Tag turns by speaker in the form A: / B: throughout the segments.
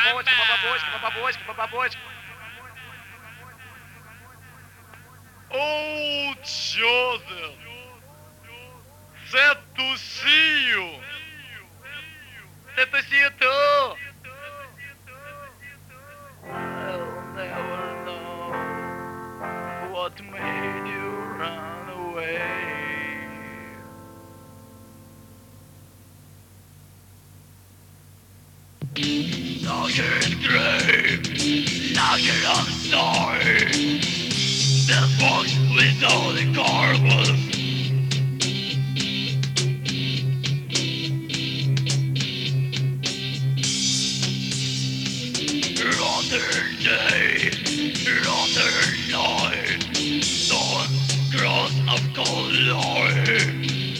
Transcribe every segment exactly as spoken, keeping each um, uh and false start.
A: бабочка, бабочка, бабочка, бабочка.
B: Oh, Joseph! Seduziu!
A: Seduziu tu! I'll never know what made you run away.
B: Knocking grave, knocking on side. The box without the carbon. Rather day, rather night. Dawn, cross of color.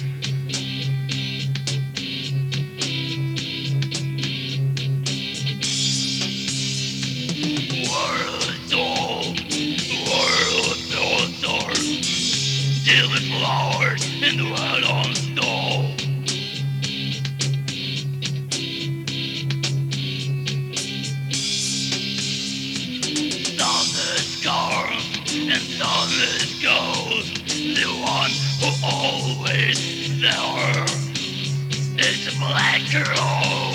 B: Stealing flowers in the world on stone. Some is gone and some is ghost. The one who always there is a black girl.